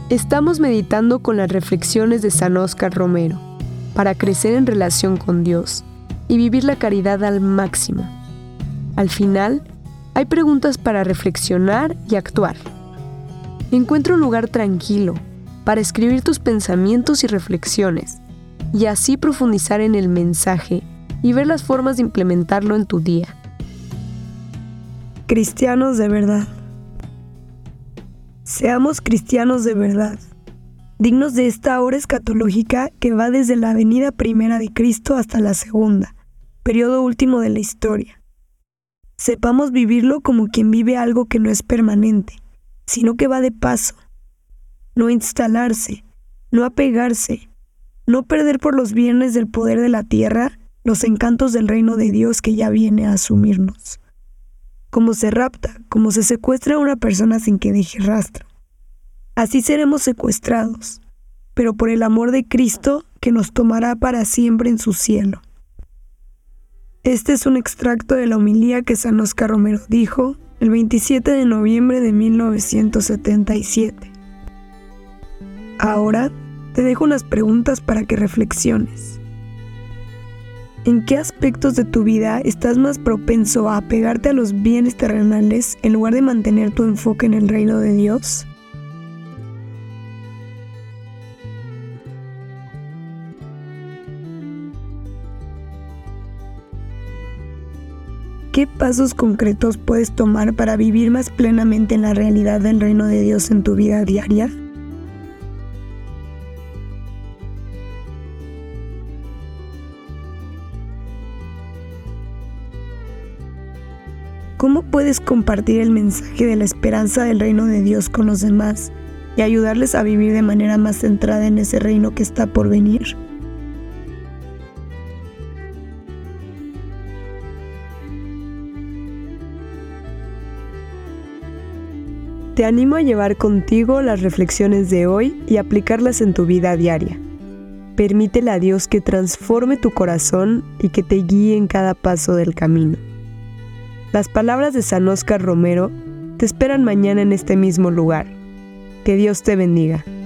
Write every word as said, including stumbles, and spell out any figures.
Estamos meditando con las reflexiones de San Óscar Romero para crecer en relación con Dios y vivir la caridad al máximo. Al final, hay preguntas para reflexionar y actuar. Encuentra un lugar tranquilo para escribir tus pensamientos y reflexiones y así profundizar en el mensaje y ver las formas de implementarlo en tu día. Cristianos de verdad. Seamos cristianos de verdad, dignos de esta hora escatológica que va desde la venida primera de Cristo hasta la segunda, periodo último de la historia. Sepamos vivirlo como quien vive algo que no es permanente, sino que va de paso. No instalarse, no apegarse, no perder por los bienes del poder de la tierra los encantos del reino de Dios que ya viene a asumirnos. Como se rapta, como se secuestra a una persona sin que deje rastro. Así seremos secuestrados, pero por el amor de Cristo que nos tomará para siempre en su cielo. Este es un extracto de la homilía que San Óscar Romero dijo el veintisiete de noviembre de mil novecientos setenta y siete. Ahora te dejo unas preguntas para que reflexiones. ¿En qué aspectos de tu vida estás más propenso a apegarte a los bienes terrenales en lugar de mantener tu enfoque en el reino de Dios? ¿Qué pasos concretos puedes tomar para vivir más plenamente en la realidad del reino de Dios en tu vida diaria? ¿Cómo puedes compartir el mensaje de la esperanza del reino de Dios con los demás y ayudarles a vivir de manera más centrada en ese reino que está por venir? Te animo a llevar contigo las reflexiones de hoy y aplicarlas en tu vida diaria. Permítele a Dios que transforme tu corazón y que te guíe en cada paso del camino. Las palabras de San Óscar Romero te esperan mañana en este mismo lugar. Que Dios te bendiga.